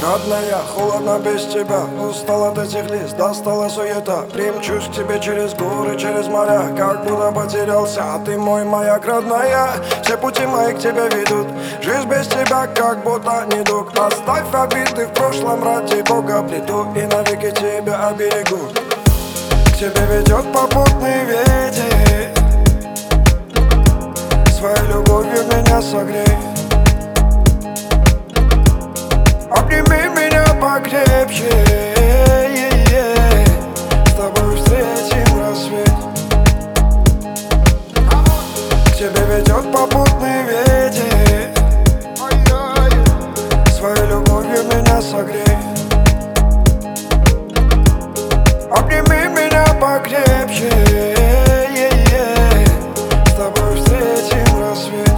Родная, холодно без тебя. Устал от этих лиц, достала суета. Примчусь к тебе через горы, через моря. Как будто потерялся, а ты мой маяк, родная. Все пути мои к тебе ведут. Жизнь без тебя как будто недуг. Оставь обиды в прошлом, ради Бога приду и навеки тебя оберегу. К тебе ведет попутный ветер, своей любовью меня согрей. Обними меня покрепче, с тобой встретим рассвет. К тебе ведет попутный ветер, своей любовью меня согрей. Обними меня покрепче, с тобой встретим рассвет.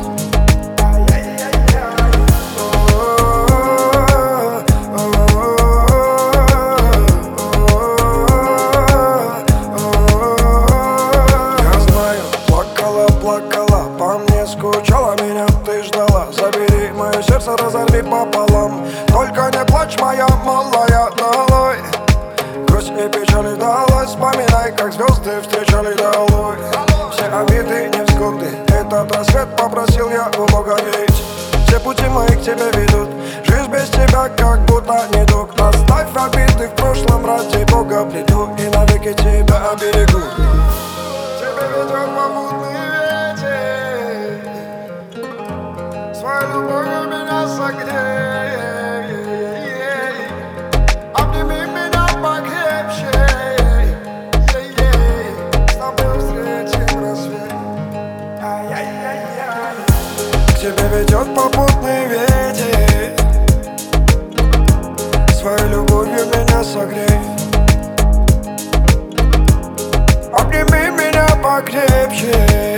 Плакала, по мне скучала, меня ты ждала. Забери мое сердце, разорви пополам. Только не плачь, моя малая, долой грусть и печали долой. Вспоминай, как звезды встречали долой все обиды, невзгоды. Этот рассвет попросил я у Бога, ведь все пути мои к тебе ведут. Жизнь без тебя как будто недуг. Оставь обиды в прошлом, ради Бога приду и навеки тебя оберегу. Тебе ведет попутный ветер, своей любовью меня согрей. Обними меня покрепче, с тобой встретим рассвет. К тебе ведет попутный ветер, своей любовью меня согрей. Обними меня покрепче.